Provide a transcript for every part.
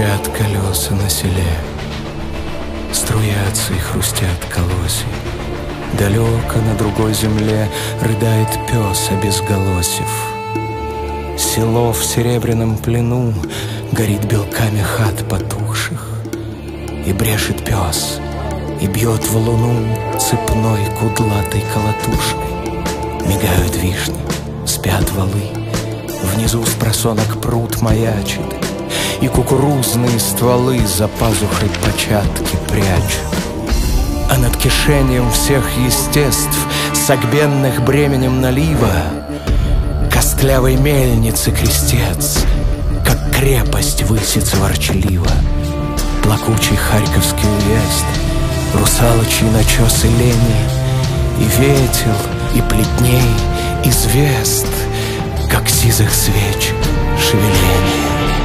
Стучат колеса на селе, струятся и хрустят колосья. Далеко на другой земле рыдает пес обезголосив. Село в серебряном плену горит белками хат потухших. И брешет пес, и бьет в луну цепной кудлатой колотушкой. Мигают вишни, спят валы, внизу с просонок пруд маячит, и кукурузные стволы за пазухой початки прячут. А над кишением всех естеств, согбенных бременем налива, костлявой мельницы крестец, как крепость высится ворчливо. Плакучий харьковский уезд, русалочьи начесы лени, и ветел, и плетней, и звезд, как сизых свечек шевеление.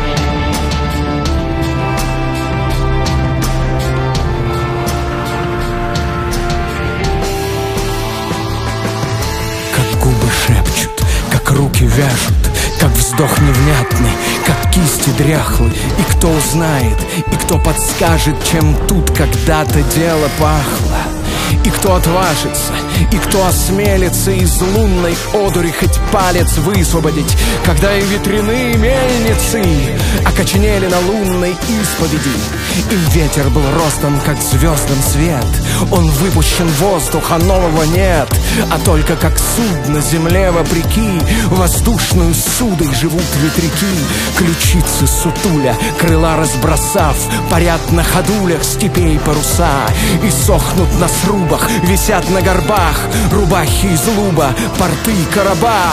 Губы шепчут, как руки вяжут, как вздох невнятный, как кисти дряхлы. И кто узнает, и кто подскажет, чем тут когда-то дело пахло. И кто отважится, и кто осмелится из лунной одури хоть палец высвободить, когда и ветряные мельницы окоченели на лунной исповеди. Им ветер был ростом, как звездам свет. Он выпущен в воздух, а нового нет, а только как судно земле вопреки. Воздушную судой живут ветряки, ключицы сутуля, крыла разбросав, парят на ходулях степей паруса. И сохнут на срубах, висят на горбах рубахи из луба, порты короба.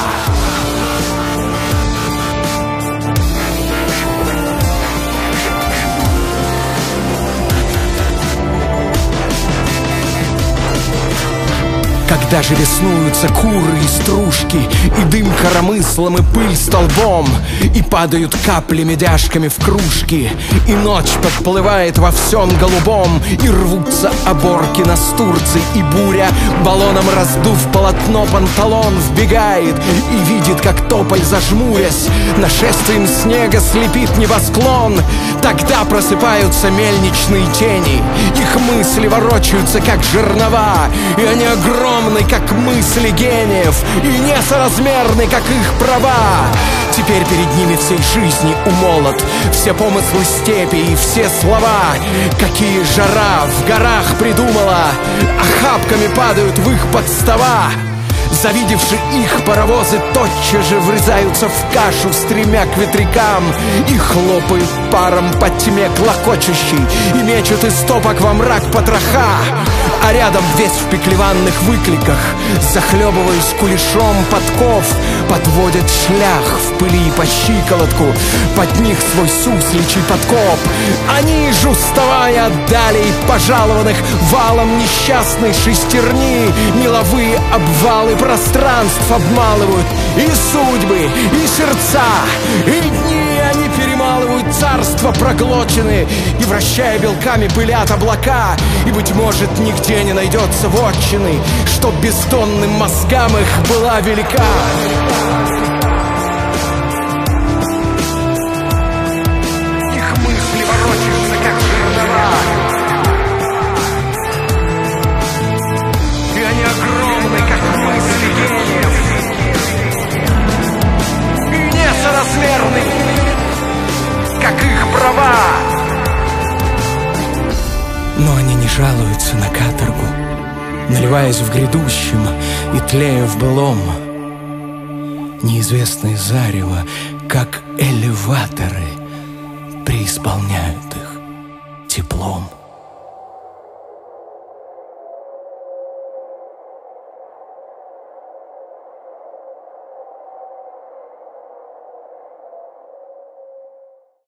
Когда же веснуются куры и стружки, и дым коромыслом, и пыль столбом, и падают капли медяшками в кружки, и ночь подплывает во всем голубом, и рвутся оборки настурцы, и буря, баллоном раздув полотно панталон, вбегает и видит, как тополь, зажмурясь, нашествием снега слепит небосклон. Тогда просыпаются мельничные тени, их мысли ворочаются, как жернова, и они огромны, как мысли гениев, и несоразмерны, как их права. Теперь перед ними всей жизни умолот все помыслы степи и все слова. Какие жара в горах придумала, охапками падают в их подстава. Завидевши их, паровозы тотчас же врезаются в кашу, стремя к ветрякам, и хлопают паром по тьме клокочущей, и мечут из топок во мрак потроха. А рядом весь в пеклеванных выкликах, захлебываясь кулешом подков, подводят шлях в пыли по щиколотку, под них свой сусличий подкоп. Они, жуставая далей пожалованных валом несчастной шестерни, меловые обвалы пространств обмалывают, и судьбы, и сердца, и дни они перемалывают, царства проглочены, и, вращая белками, пылят облака. И, быть может, нигде не найдется вотчины, чтоб бестонным мозгам их была велика. Их мысли ворочаются, как жернова, и они огромны, как мысли гениев, и несоразмерны, как их права. Но они не жалуются на каторгу, наливаясь в грядущем и тлея в былом. Неизвестные зарево, как элеваторы, преисполняют их теплом.